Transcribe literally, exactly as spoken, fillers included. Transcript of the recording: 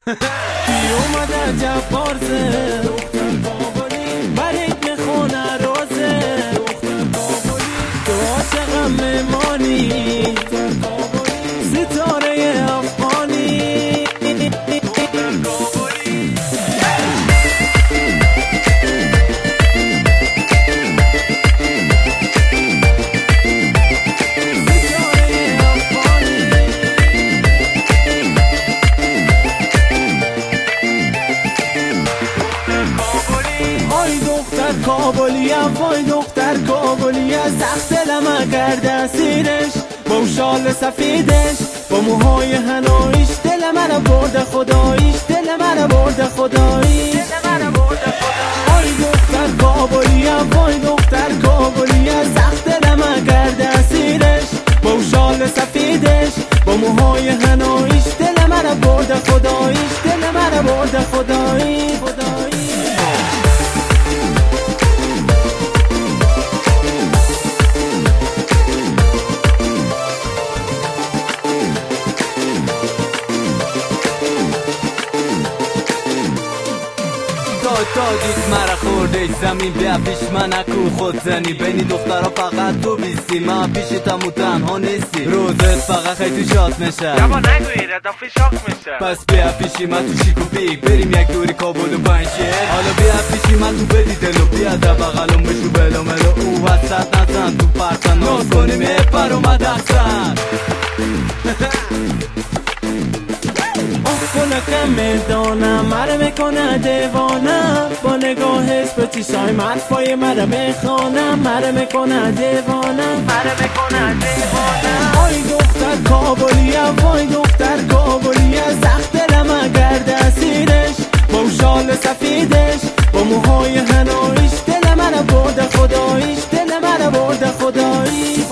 کی اومده جبارزه دختر کابلی برید میخونه روزه دختر کابلی تو عاشقم میمانی دختر کابلی ستاره افغانی دختر کابلی کابلیم وای دختر کابلیم سخت دلم کرده سیرش با اون شال سفیدش با موهای هنویش دل من برده خداییش دل من برده خداییش وای دختر کابلیم وای دختر کابلیم سخت دلم کرده سیرش با اون شال سفیدش با موهای هنویش دل من برده خداییش دل من برده خداییش دادید مرا خوردش زمین بیا پیش من اکو خود زنی بینی دخترها فقط تو بیستی من پیشتم و تنها نیستی روزت فقط خیلی شاد میشه جوان نگوی ردافی شاک میشه پس بیا پیشی من تو شیک و پیک بریم یک دوری کابل و پنشه حالا بیا پیشی من تو بدی دلو بیا در بغلم بشو بلو ملو او وسط نزن تو پرسن ناز کنیم پر اومد احسن خونکم میدانم مرا میکنه دیوانه با نگاهش به چیشای مرفای مرا میخوانم مرا میکنه دیوانه مرا میکنه دیوانه وای دختر کابلیم وای دختر کابلیم سخت دلم کرده سیرش با اون شال سفیدش با موهای هنویش دل من برده خداییش دل من برده خداییش